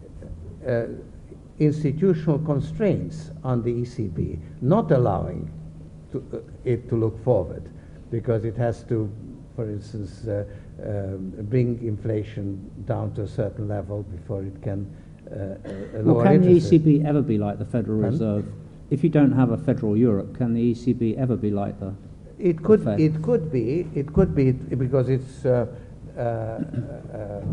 uh, institutional constraints on the E C B not allowing to, uh, it to look forward, because it has to, for instance, uh, um, bring inflation down to a certain level before it can uh, uh, lower Well, can the E interest C rates. B ever be like the Federal Pardon? Reserve? If you don't have a federal Europe, can the E C B ever be like the It could, Fed? it could be, it could be because it's uh, uh, uh,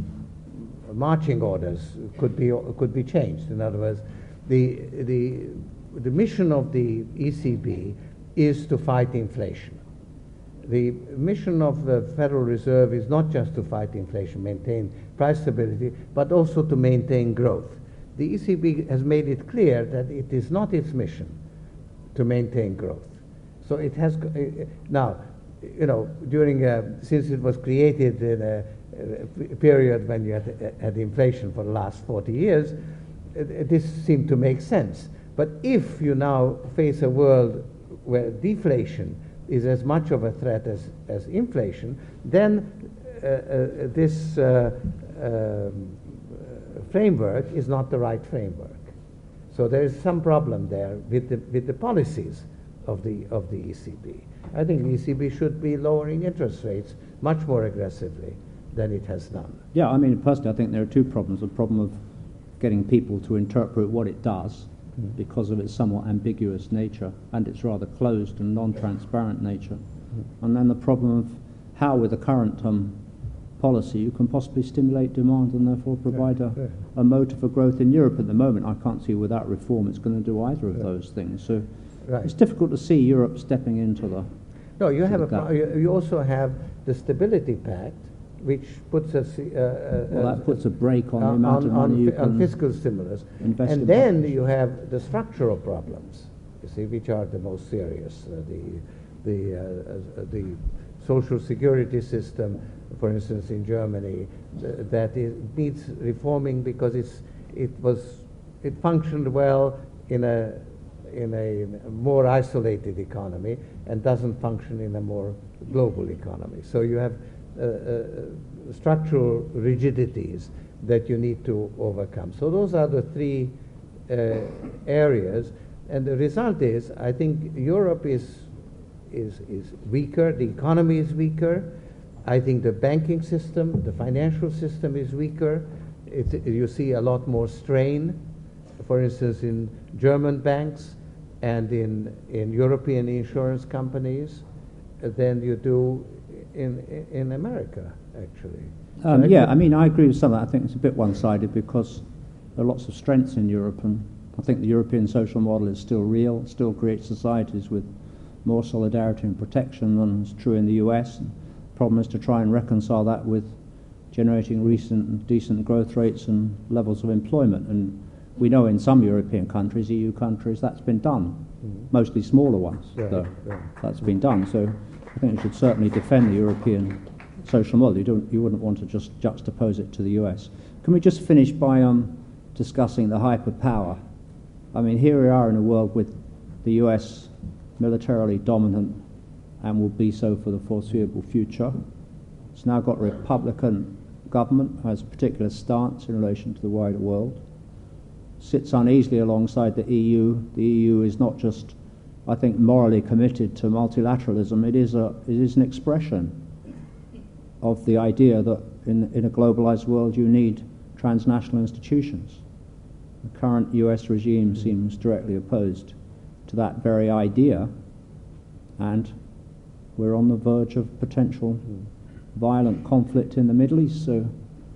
marching orders could be could be changed. In other words, the the the mission of the E C B is to fight inflation. The mission of the Federal Reserve is not just to fight inflation, maintain price stability, but also to maintain growth. The E C B has made it clear that it is not its mission to maintain growth. So it has uh, now, you know, during uh, since it was created in a, a period when you had, had inflation for the last forty years, uh, this seemed to make sense. But if you now face a world where deflation is as much of a threat as, as inflation, then uh, uh, this uh, um, framework is not the right framework. So there is some problem there with the, with the policies of the, of the E C B. I think the E C B should be lowering interest rates much more aggressively than it has done. Yeah, I mean, personally, I think there are two problems. The problem of getting people to interpret what it does mm. because of its somewhat ambiguous nature and its rather closed and non-transparent nature. Mm. And then the problem of how, with the current um, policy, you can possibly stimulate demand and therefore provide yeah, a, yeah. a motor for growth in Europe. At the moment, I can't see without reform it's going to do either of yeah. those things. So right. it's difficult to see Europe stepping into the... No, you, to have the a pro- gap. you, you also have the Stability Pact, which puts us... Uh, uh, Well, uh, that puts a brake on the on, amount on, of money on, you fi- on can fiscal stimulus. invest in And then population. you have the structural problems, you see, which are the most serious. Uh, the the, uh, uh, the social security system, for instance, in Germany, th- that is, needs reforming because it's, it, was, it functioned well in a, in a more isolated economy and doesn't function in a more global economy. So you have uh, uh, structural rigidities that you need to overcome. So those are the three uh, areas, and the result is, I think Europe is, is, is weaker, the economy is weaker, I think the banking system, the financial system is weaker. It's, you see a lot more strain, for instance, in German banks, and in, in European insurance companies uh, than you do in, in America, actually. Um, yeah, I mean, I agree with some of that. I think it's a bit one-sided because there are lots of strengths in Europe, and I think the European social model is still real, still creates societies with more solidarity and protection than is true in the U S. And the problem is to try and reconcile that with generating recent and decent growth rates and levels of employment. And we know in some European countries, E U countries, that's been done, mm-hmm. mostly smaller ones, yeah, though. Yeah. That's been done. So I think we should certainly defend the European social model. You don't, you wouldn't want to just juxtapose it to the U S. Can we just finish by um, discussing the hyperpower? I mean, here we are in a world with the U S militarily dominant and will be so for the foreseeable future. It's now got a Republican government, has a particular stance in relation to the wider world, sits uneasily alongside the E U. The E U is not just, I think, morally committed to multilateralism. It is a, it is an expression of the idea that in, in a globalized world you need transnational institutions. The current U S regime seems directly opposed to that very idea, and we're on the verge of potential violent conflict in the Middle East. So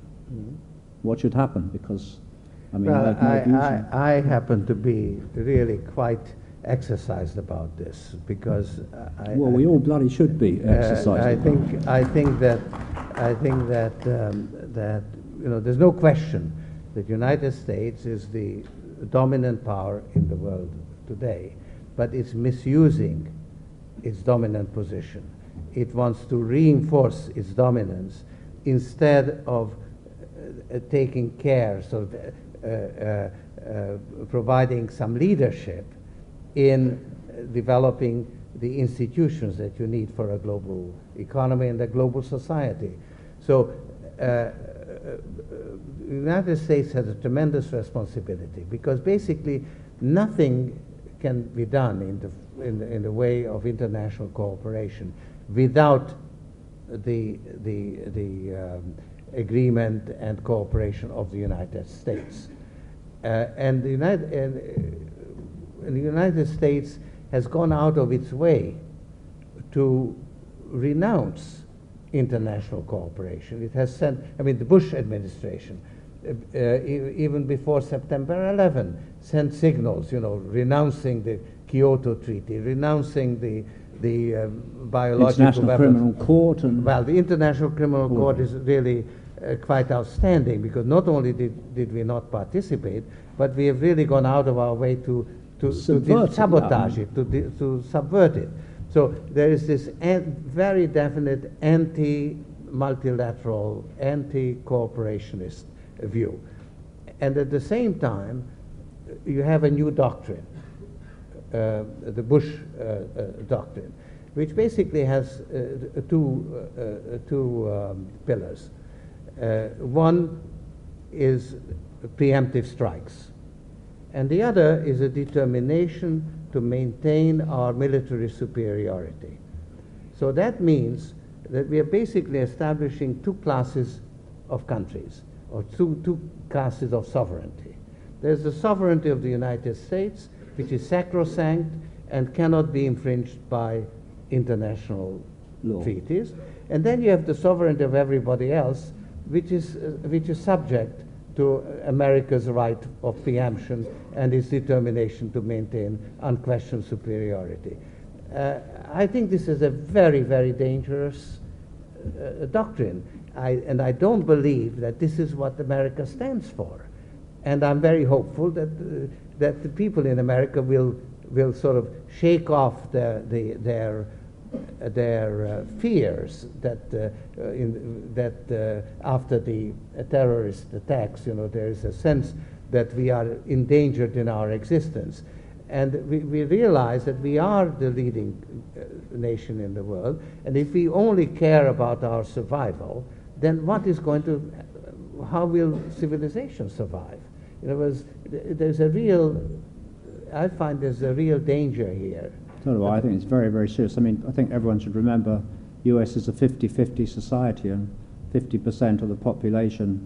what should happen? Because, I mean, well, I have no I, views I, on- I happen to be really quite exercised about this because I, well, we all bloody should be exercised. Uh, I about think it. I think that I think that um, that you know there's no question that the United States is the dominant power in the world today, but it's misusing its dominant position. It wants to reinforce its dominance instead of uh, taking care, sort of uh, uh, uh, providing some leadership in developing the institutions that you need for a global economy and a global society. So uh, uh, the United States has a tremendous responsibility because basically nothing can be done in the, in the, in the way of international cooperation without the, the, the um, agreement and cooperation of the United States. Uh, and the United, and, uh, and the United States has gone out of its way to renounce international cooperation. It has sent, I mean, the Bush administration, uh, uh, e- even before September eleventh, sent signals, you know, renouncing the Kyoto Treaty, renouncing the the um, biological International weapons. Criminal Court and Well, the International Criminal Court is really uh, quite outstanding because not only did, did we not participate, but we have really gone out of our way to to, to Subvert di- it, sabotage yeah. it, to, di- to subvert it. So there is this an- very definite anti-multilateral, anti-cooperationist view. And at the same time, you have a new doctrine, uh, the Bush uh, uh, doctrine, which basically has uh, two, uh, uh, two um, pillars. Uh, one is preemptive strikes, and the other is a determination to maintain our military superiority. So that means that we are basically establishing two classes of countries, or two, two classes of sovereignty. There's the sovereignty of the United States, which is sacrosanct and cannot be infringed by international Law. treaties. And then you have the sovereignty of everybody else, which is, uh, which is subject to America's right of preemption and its determination to maintain unquestioned superiority. Uh, I think this is a very, very dangerous uh, doctrine, I, and I don't believe that this is what America stands for. And I'm very hopeful that uh, that the people in America will will sort of shake off their the, their uh, their uh, fears that uh, uh, in, that uh, after the uh, terrorist attacks, you know, there is a sense that we are endangered in our existence, and we, we realize that we are the leading uh, nation in the world, and if we only care about our survival, then what is going to, uh, how will civilization survive? In other words, there's a real, I find there's a real danger here. So do I. I think it's very, very serious. I mean, I think everyone should remember U S is a fifty-fifty society, and fifty percent of the population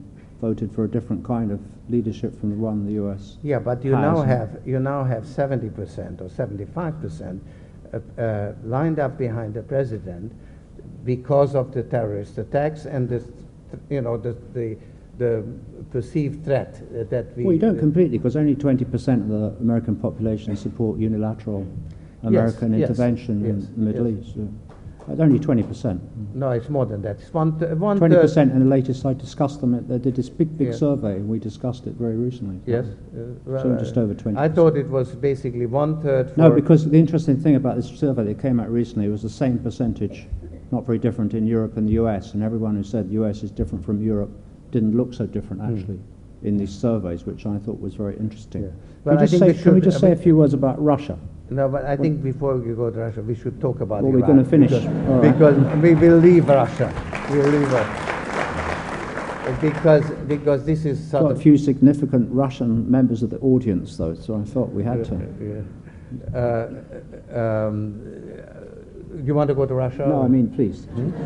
voted for a different kind of leadership from the one the U S. Yeah, but you has. now have you now have seventy percent or seventy-five percent uh, uh, lined up behind the president because of the terrorist attacks and the, you know, the the, the perceived threat uh, that we. Well, you don't completely, because only twenty percent of the American population support unilateral American yes, intervention yes, in the Middle yes. East. Uh, it's only twenty percent. No, it's more than that. It's one th- one Twenty third- percent in the latest. I discussed them. At, they did this big, big Yes. survey, and we discussed it very recently. Yes. Uh, well, So just over twenty. I thought it was basically one third. For No, because the interesting thing about this survey that came out recently was the same percentage, not very different in Europe and the U S, and everyone who said the U S is different from Europe didn't look so different actually in these surveys, which I thought was very interesting. Yeah. Can Well, we I just, think say, we can we should- just I say a mean- few words about Russia? No, but I think before we go to Russia, we should talk about Well, we're Iraq. gonna finish. Because, All right. because we will leave Russia. We'll leave Russia. Because, because this is sort Got a of... few significant Russian members of the audience, though, so I thought we had to. Uh, um, you want to go to Russia? No, I mean, please.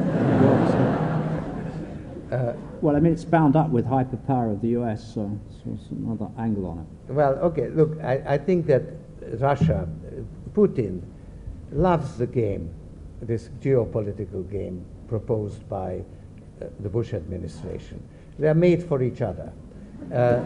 Uh, Well, I mean, it's bound up with hyperpower of the U S, so there's another angle on it. Well, okay, look, I, I think that Russia, Putin, loves the game, this geopolitical game proposed by uh, the Bush administration. They are made for each other. Uh,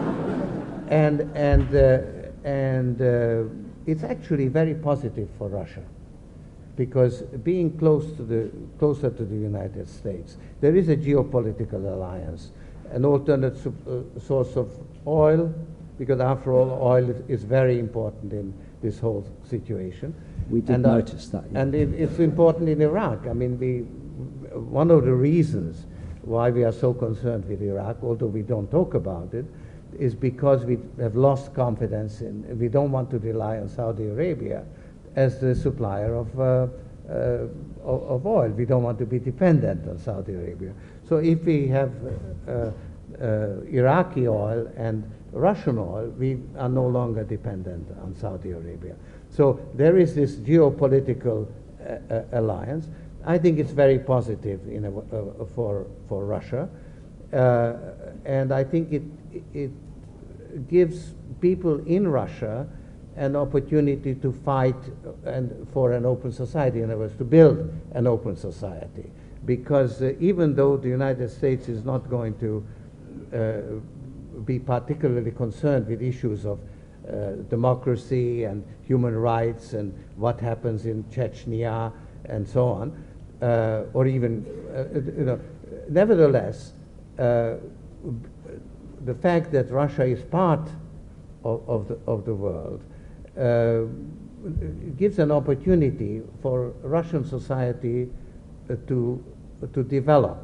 and and, uh, and uh, it's actually very positive for Russia, because being close to the, closer to the United States, there is a geopolitical alliance, an alternate su- uh, source of oil, because after all, oil is, is very important in this whole situation. We did and, uh, notice that. Yeah. And it, it's important in Iraq. I mean, we, one of the reasons why we are so concerned with Iraq, although we don't talk about it, is because we have lost confidence in, we don't want to rely on Saudi Arabia as the supplier of, uh, uh, of, of oil. We don't want to be dependent on Saudi Arabia. So if we have uh, uh, Iraqi oil and Russian oil, we are no longer dependent on Saudi Arabia. So there is this geopolitical uh, uh, alliance. I think it's very positive in a, uh, for, for Russia. Uh, and I think it, it gives people in Russia an opportunity to fight and for an open society, in other words, to build an open society. Because uh, even though the United States is not going to uh, be particularly concerned with issues of uh, democracy and human rights and what happens in Chechnya and so on, uh, or even, uh, you know, nevertheless, uh, the fact that Russia is part of, of, the, of the world uh, gives an opportunity for Russian society uh, to, to develop.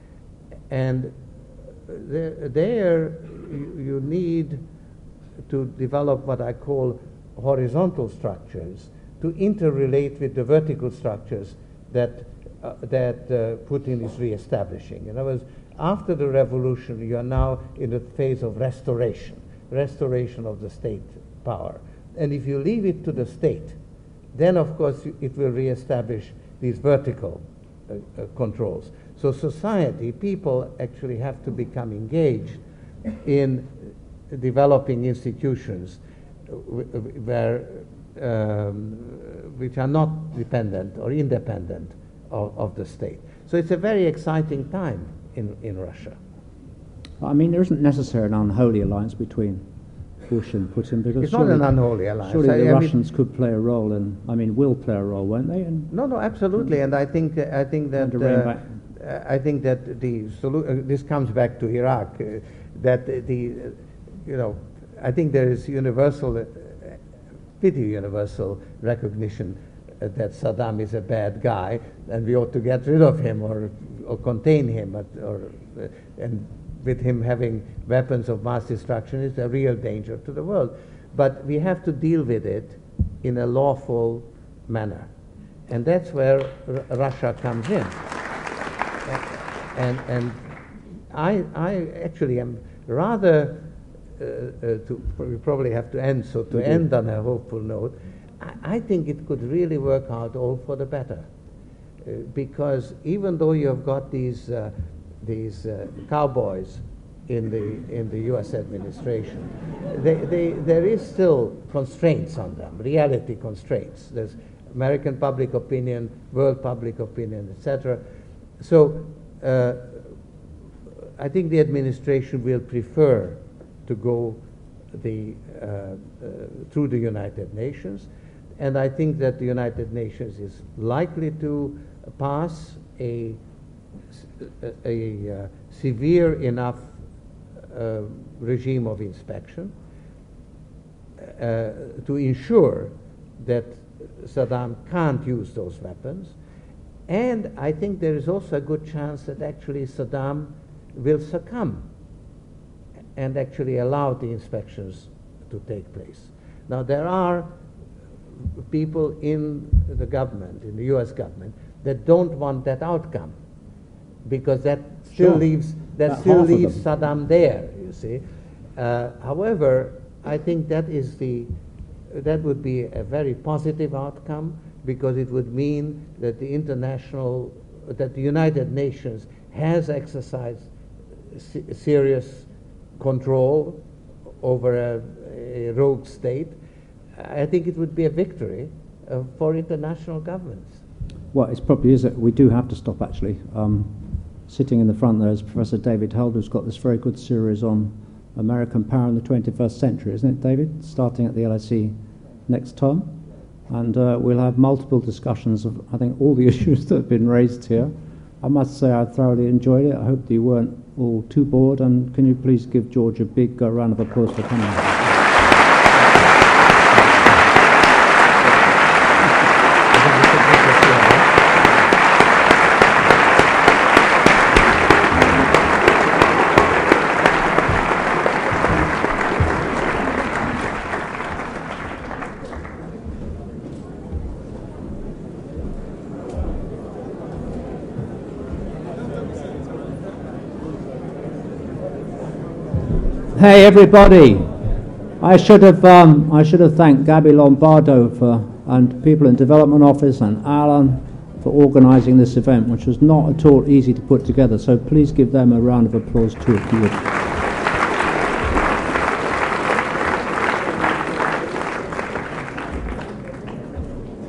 And there, there you, you need to develop what I call horizontal structures to interrelate with the vertical structures that, uh, that uh, Putin is reestablishing. In other words, after the revolution, you are now in a phase of restoration, restoration of the state power. And if you leave it to the state, then of course it will reestablish these vertical uh, uh, controls. So society, people actually have to become engaged in developing institutions where, um, which are not dependent or independent of, of the state. So it's a very exciting time in, in Russia. I mean, there isn't necessarily an unholy alliance between Bush and Putin, because It's not surely, an unholy alliance. surely I- the I mean- Russians could play a role, and I mean, will play a role, won't they? And No, no, absolutely, and I think I think that And to rein uh, back- uh, I think that the solu- uh, this comes back to Iraq. Uh, that the uh, you know I think there is universal, uh, pretty universal recognition uh, that Saddam is a bad guy, and we ought to get rid of him or or contain him, or, or uh, and with him having weapons of mass destruction is a real danger to the world. But we have to deal with it in a lawful manner. And that's where R- Russia comes in. And, and I, I actually am rather, uh, uh, to, we probably have to end, so to We do. end on a hopeful note, I, I think it could really work out all for the better. Uh, because even though you have got these, uh, these uh, cowboys in the in the U S administration. They, they, there is still constraints on them, reality constraints. There's American public opinion, world public opinion, et cetera. So uh, I think the administration will prefer to go the, uh, uh, through the United Nations, and I think that the United Nations is likely to pass a, a, a uh, severe enough uh, regime of inspection uh, to ensure that Saddam can't use those weapons. And I think there is also a good chance that actually Saddam will succumb and actually allow the inspections to take place. Now, there are people in the government, in the U S government, that don't want that outcome, because that still Sure. leaves that About still half of leaves them. Saddam there, you see. Uh, however, I think that is the that would be a very positive outcome, because it would mean that the international, that the United Nations has exercised se serious control over a, a rogue state. I think it would be a victory uh, for international governments. Well, it probably is that we do have to stop, actually. Um, sitting in the front there is Professor David Held, who's got this very good series on American power in the twenty-first century, isn't it, David? Starting at the L S E next term. And uh, we'll have multiple discussions of, I think, all the issues that have been raised here. I must say I thoroughly enjoyed it. I hope that you weren't all too bored. And can you please give George a big uh, round of applause for coming? Hey everybody! I should have um, I should have thanked Gabby Lombardo for and people in Development Office and Alan for organising this event, which was not at all easy to put together. So please give them a round of applause too, if you would.